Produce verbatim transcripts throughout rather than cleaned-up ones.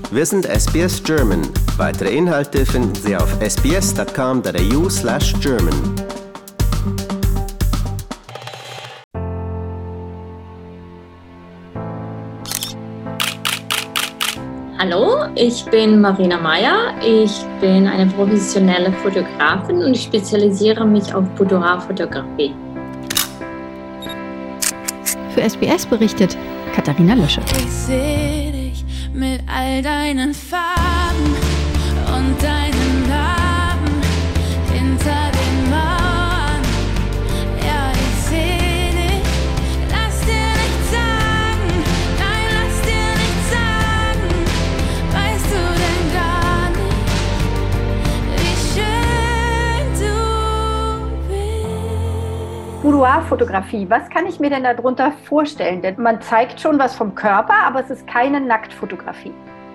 Wir sind S B S German. Weitere Inhalte finden Sie auf sbs.com.au slash German. Hallo, ich bin Marina Meyer. Ich bin eine professionelle Fotografin und ich spezialisiere mich auf Boudoir-Fotografie. Für S B S berichtet Katharina Lösche. Ich seh dich mit all deinen Farben und deinen Narben hinter den Mauern. Ja, ich seh dich, lass dir nichts sagen, nein, lass dir nichts sagen. Weißt du denn gar nicht, wie schön du bist? Boudoir-Fotografie, was kann ich mir denn darunter vorstellen? Denn man zeigt schon was vom Körper, aber es ist keine Nacktfotografie.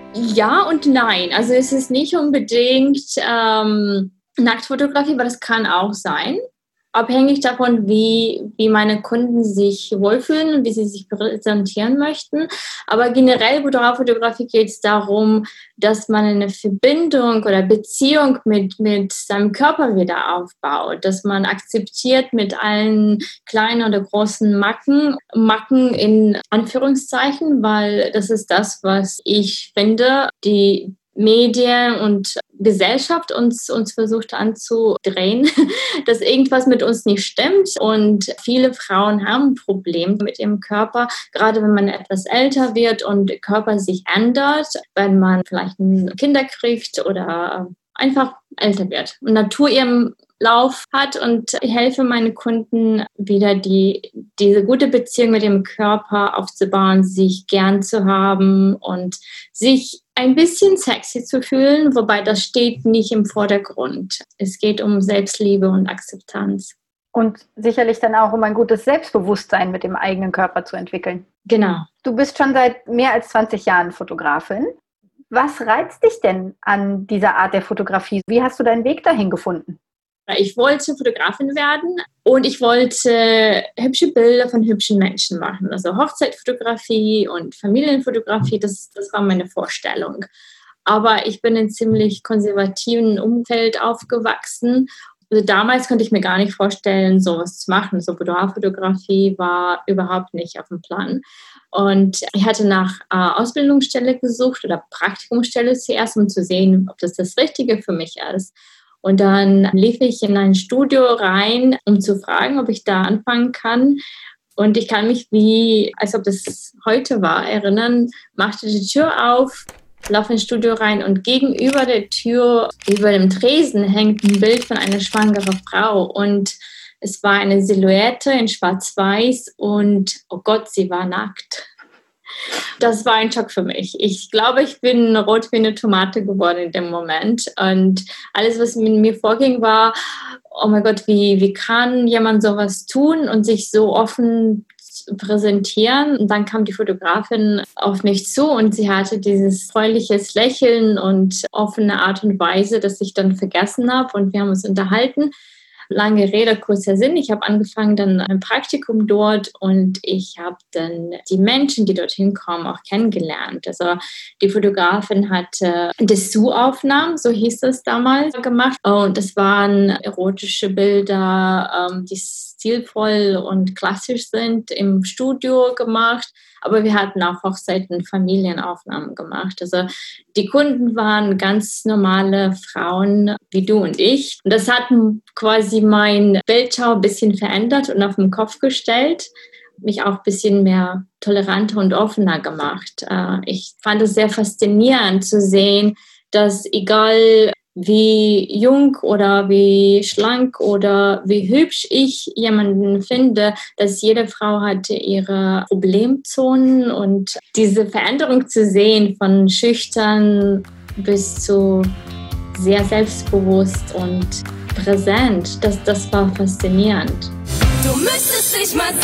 Ja und nein. Also es ist nicht unbedingt ähm, Nacktfotografie, aber das kann auch sein. Abhängig davon, wie, wie meine Kunden sich wohlfühlen und wie sie sich präsentieren möchten. Aber generell Boudoir-Fotografie geht es darum, dass man eine Verbindung oder Beziehung mit, mit seinem Körper wieder aufbaut. Dass man akzeptiert mit allen kleinen oder großen Macken, Macken in Anführungszeichen, weil das ist das, was ich finde, die Medien und Gesellschaft uns, uns versucht anzudrehen, dass irgendwas mit uns nicht stimmt. Und viele Frauen haben ein Problem mit ihrem Körper, gerade wenn man etwas älter wird und der Körper sich ändert, wenn man vielleicht Kinder kriegt oder einfach älter wird und Natur ihrem Lauf hat. Und ich helfe meinen Kunden wieder, die, diese gute Beziehung mit dem Körper aufzubauen, sich gern zu haben und sich ein bisschen sexy zu fühlen, wobei das steht nicht im Vordergrund. Es geht um Selbstliebe und Akzeptanz. Und sicherlich dann auch um ein gutes Selbstbewusstsein mit dem eigenen Körper zu entwickeln. Genau. Du bist schon seit mehr als zwanzig Jahren Fotografin. Was reizt dich denn an dieser Art der Fotografie? Wie hast du deinen Weg dahin gefunden? Ich wollte Fotografin werden und ich wollte hübsche Bilder von hübschen Menschen machen. Also Hochzeitfotografie und Familienfotografie, das, das war meine Vorstellung. Aber ich bin in einem ziemlich konservativen Umfeld aufgewachsen. Also damals konnte ich mir gar nicht vorstellen, sowas zu machen. So Boudoir-Fotografie war überhaupt nicht auf dem Plan. Und ich hatte nach äh, Ausbildungsstelle gesucht oder Praktikumsstelle zuerst, um zu sehen, ob das das Richtige für mich ist. Und dann lief ich in ein Studio rein, um zu fragen, ob ich da anfangen kann. Und ich kann mich wie, als ob das heute war, erinnern, machte die Tür auf, laufe ins Studio rein und gegenüber der Tür, über dem Tresen, hängt ein Bild von einer schwangeren Frau. Und es war eine Silhouette in schwarz-weiß und, oh Gott, sie war nackt. Das war ein Schock für mich. Ich glaube, ich bin rot wie eine Tomate geworden in dem Moment. Und alles, was mit mir vorging, war, oh mein Gott, wie, wie kann jemand sowas tun und sich so offen präsentieren? Und dann kam die Fotografin auf mich zu und sie hatte dieses freundliches Lächeln und offene Art und Weise, dass ich dann vergessen habe. Und wir haben uns unterhalten. Lange Rede, kurzer Sinn. Ich habe angefangen dann ein Praktikum dort und ich habe dann die Menschen, die dorthin kommen, auch kennengelernt. Also die Fotografin hat äh, Dessous-Aufnahmen, so hieß das damals, gemacht. Und das waren erotische Bilder, ähm, die stilvoll und klassisch sind, im Studio gemacht. Aber wir hatten auch Hochzeiten, Familienaufnahmen gemacht. Also die Kunden waren ganz normale Frauen wie du und ich. Und das hat quasi mein Weltschau ein bisschen verändert und auf den Kopf gestellt. Mich auch ein bisschen mehr toleranter und offener gemacht. Ich fand es sehr faszinierend zu sehen, dass egal wie jung oder wie schlank oder wie hübsch ich jemanden finde, dass jede Frau hat ihre Problemzonen und diese Veränderung zu sehen von schüchtern bis zu sehr selbstbewusst und präsent, das, das war faszinierend. Du müsstest dich mal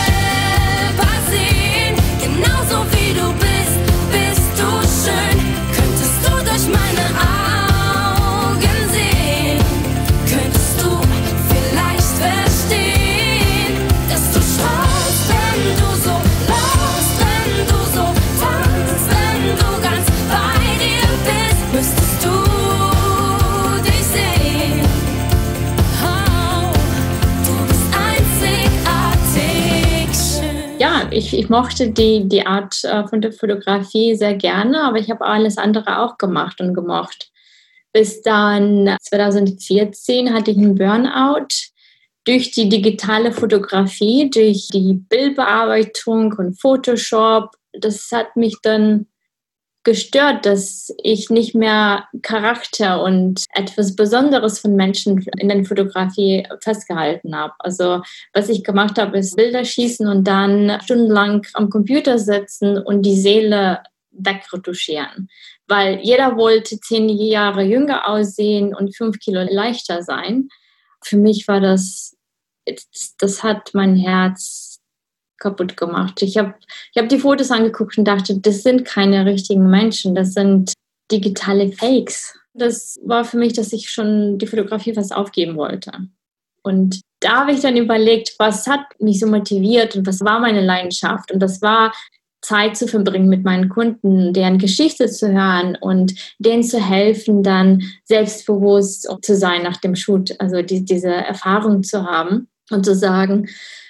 selber sehen, genauso wie du bist, bist du schön. Könntest du durch meine Augen sehen, könntest du vielleicht verstehen, dass du strahlst, wenn du so laufst, wenn du so tanzt, wenn du ganz bei dir ich, ich mochte die, die Art äh, von der Fotografie sehr gerne, aber ich habe alles andere auch gemacht und gemocht. Bis dann zwanzig vierzehn hatte ich einen Burnout durch die digitale Fotografie, durch die Bildbearbeitung und Photoshop. Das hat mich dann gestört, dass ich nicht mehr Charakter und etwas Besonderes von Menschen in der Fotografie festgehalten habe. Also was ich gemacht habe, ist Bilder schießen und dann stundenlang am Computer sitzen und die Seele wegretuschieren. Weil jeder wollte zehn Jahre jünger aussehen und fünf Kilo leichter sein. Für mich war das, das hat mein Herz kaputt gemacht. Ich habe ich hab die Fotos angeguckt und dachte, das sind keine richtigen Menschen, das sind digitale Fakes. Das war für mich, dass ich schon die Fotografie fast aufgeben wollte. Und da habe ich dann überlegt, was hat mich so motiviert und was war meine Leidenschaft. Und das war, Zeit zu verbringen mit meinen Kunden, deren Geschichte zu hören und denen zu helfen, dann selbstbewusst zu sein nach dem Shoot, also die, diese Erfahrung zu haben und zu sagen,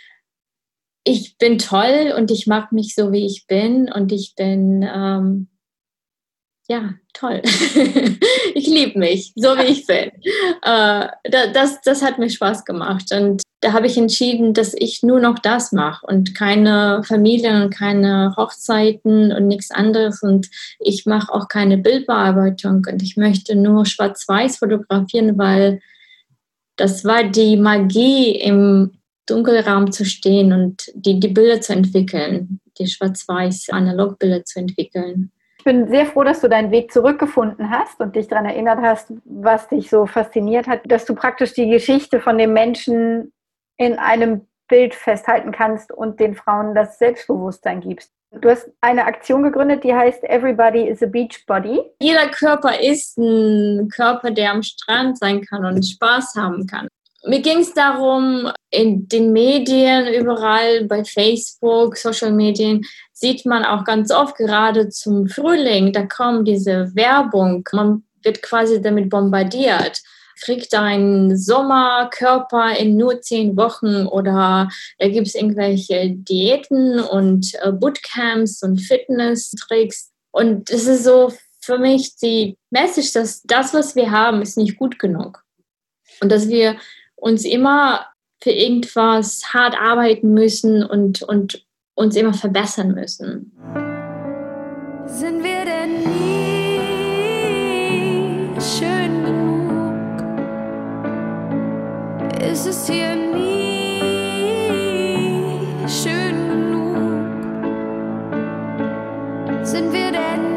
ich bin toll und ich mag mich so, wie ich bin und ich bin, ähm, ja, toll. Ich liebe mich, so wie ich bin. Äh, das, das hat mir Spaß gemacht und da habe ich entschieden, dass ich nur noch das mache und keine Familien und keine Hochzeiten und nichts anderes und ich mache auch keine Bildbearbeitung und ich möchte nur schwarz-weiß fotografieren, weil das war die Magie im Dunkelraum zu stehen und die, die Bilder zu entwickeln, die schwarz-weiß Analogbilder zu entwickeln. Ich bin sehr froh, dass du deinen Weg zurückgefunden hast und dich daran erinnert hast, was dich so fasziniert hat, dass du praktisch die Geschichte von dem Menschen in einem Bild festhalten kannst und den Frauen das Selbstbewusstsein gibst. Du hast eine Aktion gegründet, die heißt Everybody is a Beach Body. Jeder Körper ist ein Körper, der am Strand sein kann und Spaß haben kann. Mir ging es darum, in den Medien, überall bei Facebook, Social Medien, sieht man auch ganz oft gerade zum Frühling, da kommt diese Werbung, man wird quasi damit bombardiert. Kriegt einen Sommerkörper in nur zehn Wochen oder da gibt es irgendwelche Diäten und äh, Bootcamps und Fitness-Tricks. Und es ist so für mich die Message, dass das, was wir haben, ist nicht gut genug. Und dass wir uns immer für irgendwas hart arbeiten müssen und, und uns immer verbessern müssen. Sind wir denn nie schön genug? Ist es hier nie schön genug? Sind wir denn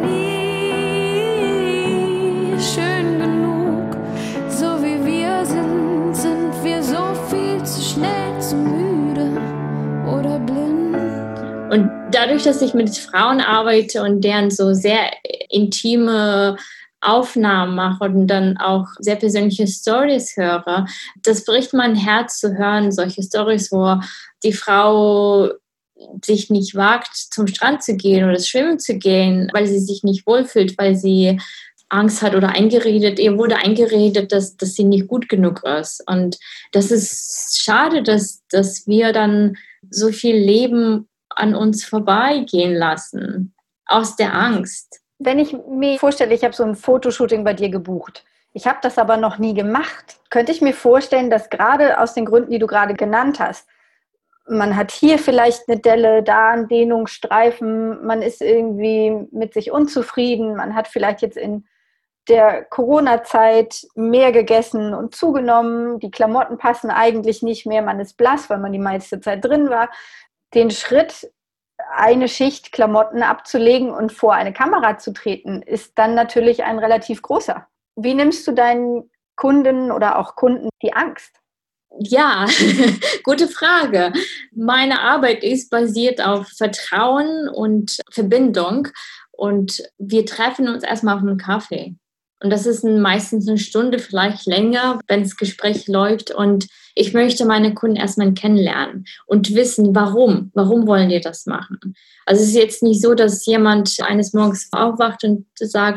nie schön genug? So wie wir sind, sind wir so viel zu schnell, zu müde oder blind. Und dadurch, dass ich mit Frauen arbeite und deren so sehr intime Aufnahmen mache und dann auch sehr persönliche Stories höre, das bricht mein Herz zu hören, solche Stories, wo die Frau sich nicht wagt, zum Strand zu gehen oder schwimmen zu gehen, weil sie sich nicht wohlfühlt, weil sie Angst hat oder eingeredet, ihr wurde eingeredet, dass, dass sie nicht gut genug ist. Und das ist schade, dass, dass wir dann so viel Leben an uns vorbeigehen lassen, aus der Angst. Wenn ich mir vorstelle, ich habe so ein Fotoshooting bei dir gebucht, ich habe das aber noch nie gemacht, könnte ich mir vorstellen, dass gerade aus den Gründen, die du gerade genannt hast, man hat hier vielleicht eine Delle, da einen Dehnungsstreifen, man ist irgendwie mit sich unzufrieden, man hat vielleicht jetzt in der Corona-Zeit mehr gegessen und zugenommen, die Klamotten passen eigentlich nicht mehr, man ist blass, weil man die meiste Zeit drin war. Den Schritt, eine Schicht Klamotten abzulegen und vor eine Kamera zu treten, ist dann natürlich ein relativ großer. Wie nimmst du deinen Kunden oder auch Kunden die Angst? Ja, gute Frage. Meine Arbeit ist basiert auf Vertrauen und Verbindung und wir treffen uns erstmal auf einem Kaffee. Und das ist meistens eine Stunde, vielleicht länger, wenn das Gespräch läuft. Und ich möchte meine Kunden erstmal kennenlernen und wissen, warum. Warum wollen die das machen? Also es ist jetzt nicht so, dass jemand eines Morgens aufwacht und sagt,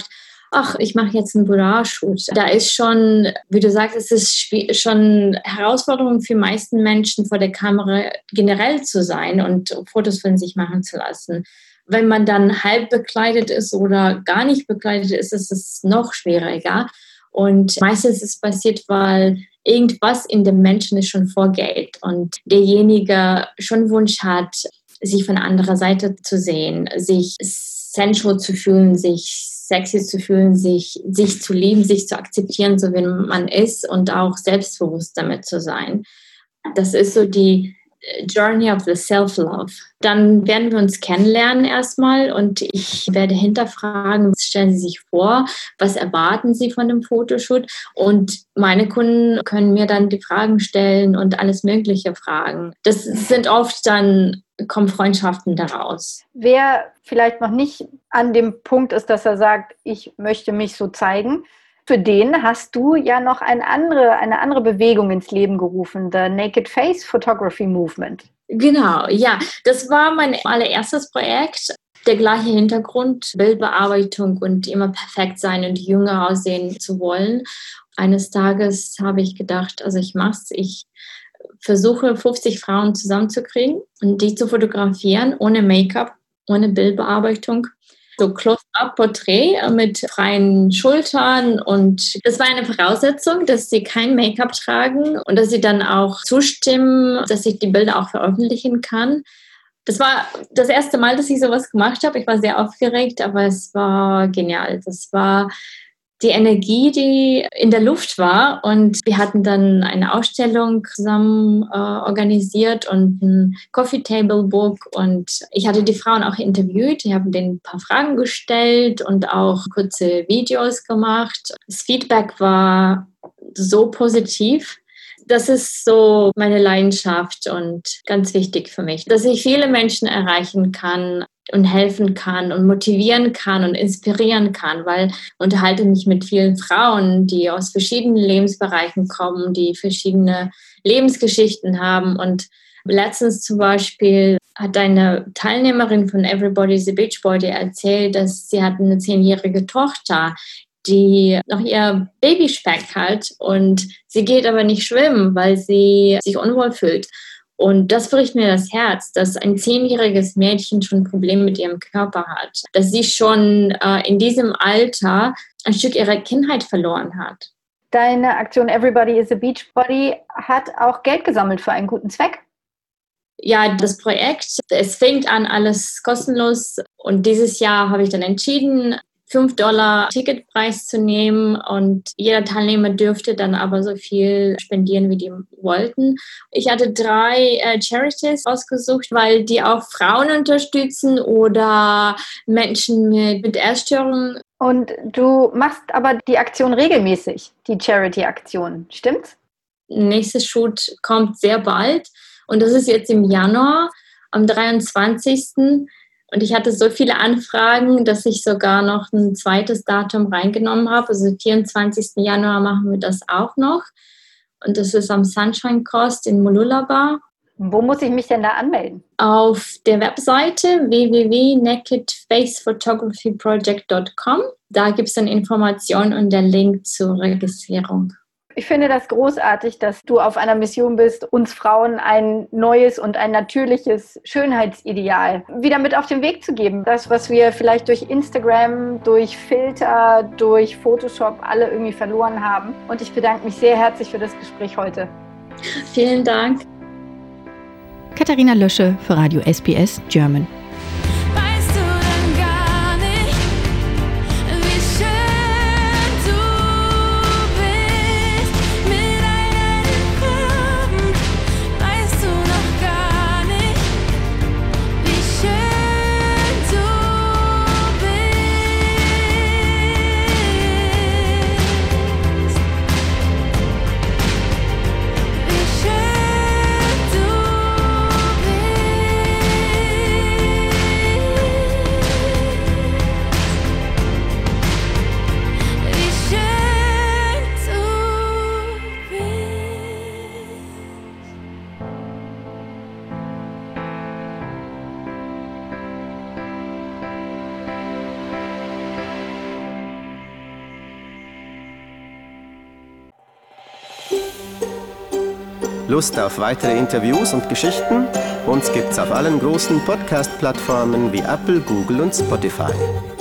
ach, ich mache jetzt einen Boudoir-Shoot. Da ist schon, wie du sagst, es ist schon Herausforderung für die meisten Menschen, vor der Kamera generell zu sein und Fotos von sich machen zu lassen. Wenn man dann halb bekleidet ist oder gar nicht bekleidet ist, ist es noch schwieriger. Und meistens ist es passiert, weil irgendwas in dem Menschen ist schon vorgeht und derjenige schon Wunsch hat, sich von anderer Seite zu sehen, sich sensual zu fühlen, sich sexy zu fühlen, sich, sich zu lieben, sich zu akzeptieren, so wie man ist und auch selbstbewusst damit zu sein. Das ist so die Journey of the Self-Love. Dann werden wir uns kennenlernen erstmal und ich werde hinterfragen, was stellen Sie sich vor, was erwarten Sie von dem Fotoshoot, und meine Kunden können mir dann die Fragen stellen und alles Mögliche fragen. Das sind oft dann, kommen Freundschaften daraus. Wer vielleicht noch nicht an dem Punkt ist, dass er sagt, ich möchte mich so zeigen, für den hast du ja noch eine andere, eine andere Bewegung ins Leben gerufen, the Naked Face Photography Movement. Genau, ja. Das war mein allererstes Projekt. Der gleiche Hintergrund, Bildbearbeitung und immer perfekt sein und jünger aussehen zu wollen. Eines Tages habe ich gedacht, also ich mache es, ich versuche fünfzig Frauen zusammenzukriegen und die zu fotografieren, ohne Make-up, ohne Bildbearbeitung. So Close-Up-Porträt mit freien Schultern, und das war eine Voraussetzung, dass sie kein Make-up tragen und dass sie dann auch zustimmen, dass ich die Bilder auch veröffentlichen kann. Das war das erste Mal, dass ich sowas gemacht habe. Ich war sehr aufgeregt, aber es war genial. Das war die Energie, die in der Luft war, und wir hatten dann eine Ausstellung zusammen äh, organisiert und ein Coffee Table Book, und ich hatte die Frauen auch interviewt. Ich habe denen ein paar Fragen gestellt und auch kurze Videos gemacht. Das Feedback war so positiv. Das ist so meine Leidenschaft und ganz wichtig für mich, dass ich viele Menschen erreichen kann und helfen kann und motivieren kann und inspirieren kann, weil ich unterhalte mich mit vielen Frauen, die aus verschiedenen Lebensbereichen kommen, die verschiedene Lebensgeschichten haben. Und letztens zum Beispiel hat eine Teilnehmerin von Everybody's a Beachbody erzählt, dass sie hat eine zehnjährige Tochter, die noch ihr Babyspeck hat, und sie geht aber nicht schwimmen, weil sie sich unwohl fühlt. Und das bricht mir das Herz, dass ein zehnjähriges Mädchen schon ein Problem mit ihrem Körper hat, dass sie schon äh, in diesem Alter ein Stück ihrer Kindheit verloren hat. Deine Aktion Everybody is a Beachbody hat auch Geld gesammelt für einen guten Zweck. Ja, das Projekt, es fängt an alles kostenlos, und dieses Jahr habe ich dann entschieden, fünf Dollar Ticketpreis zu nehmen, und jeder Teilnehmer dürfte dann aber so viel spendieren, wie die wollten. Ich hatte drei äh, Charities ausgesucht, weil die auch Frauen unterstützen oder Menschen mit, mit Essstörungen. Und du machst aber die Aktion regelmäßig, die Charity-Aktion, stimmt's? Nächstes Shoot kommt sehr bald, und das ist jetzt im Januar, am dreiundzwanzigsten Und ich hatte so viele Anfragen, dass ich sogar noch ein zweites Datum reingenommen habe. Also vierundzwanzigsten Januar machen wir das auch noch. Und das ist am Sunshine Coast in Mooloolaba. Wo muss ich mich denn da anmelden? Auf der Webseite w w w punkt naked face photography project punkt com. Da gibt es dann Informationen und der Link zur Registrierung. Ich finde das großartig, dass du auf einer Mission bist, uns Frauen ein neues und ein natürliches Schönheitsideal wieder mit auf den Weg zu geben. Das, was wir vielleicht durch Instagram, durch Filter, durch Photoshop alle irgendwie verloren haben. Und ich bedanke mich sehr herzlich für das Gespräch heute. Vielen Dank. Katharina Lösche für Radio S B S German. Lust auf weitere Interviews und Geschichten? Uns gibt's auf allen großen Podcast-Plattformen wie Apple, Google und Spotify.